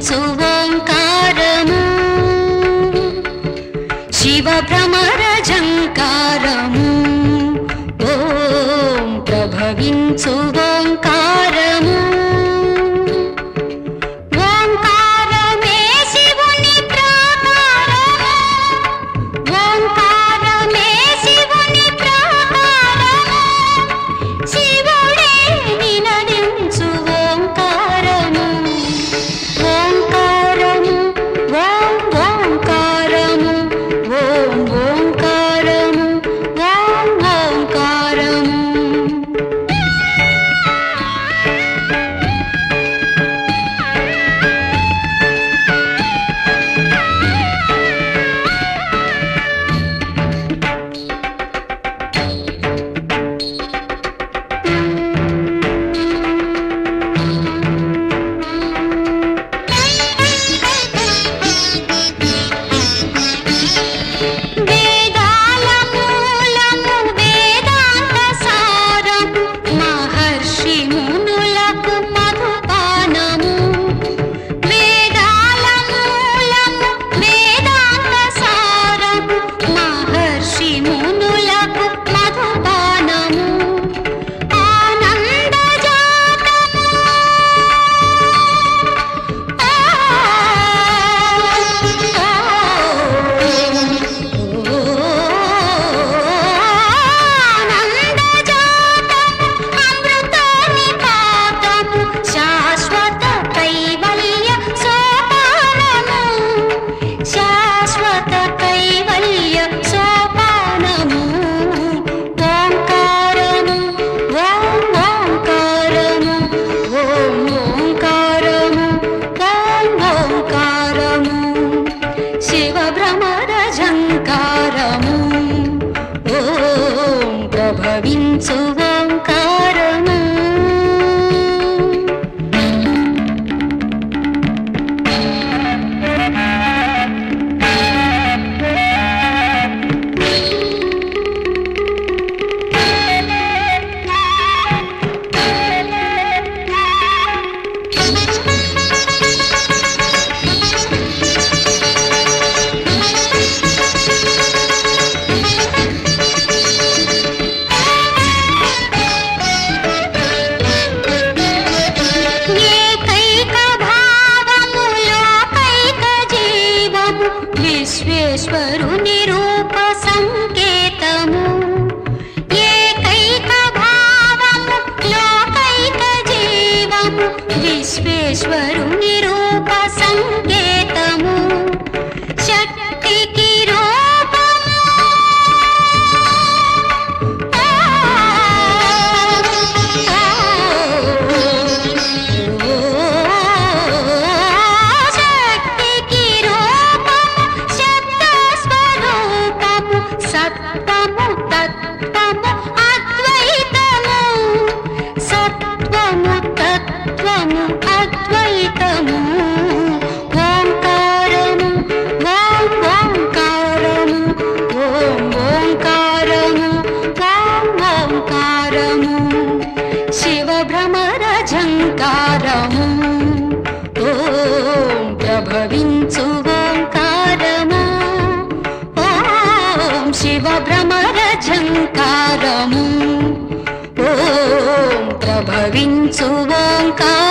ప్రభవించు ఓంకారము శివభ్రమర ఝంకారము ఓం ప్రభవించు ఓంకారము ఓంకారమే శివుని ప్రాకారము ఓంకారమే శివుని ప్రాకారము శివుడే నినదించు ఓంకారము ఓంకారము ఓం ఓంకారము ఓం ఓంకారము ఓం ఓంకారము వేదాల మూలము వేదాంత సారము మహర్షి మునులకు మధుపానము వేదాల మూలము వేదాంత సారము మహర్షి మునులకు మధుపానము ఆనంద జాతము శాశ్వత కైవల్య సోపానము శాశ్వత కైవల్య సోపానము ఓంకారము ఓం ఓంకారము ఓం ఓంకారము ఓం ఓంకారము శివభ్రమర ఝంకారము ఓం ప్రభవించు ఓంకారము ఏకైక భావము లోకైక జీవము విశ్వేశ్వరుని రూప సంకేతము ఏకైక భావము లోకైక జీవము విశ్వేశ్వరుని రూప సంకేతము శక్తికి రూపము శక్తికి రూపము శబ్ద స్వరూపము సత్వము తత్వము అద్వైతము సత్వము తత్వము అద్వైతము ఓంకారము ఓం ఓంకారము ఓం ఓంకారము ఓం ఓంకారము శివభ్రమర ఝంకారము ఓం ప్రభవించు ఓంకారము ఓం శివభ్రమర ఝంకారము ఓం ప్రభవించు ఓంకారము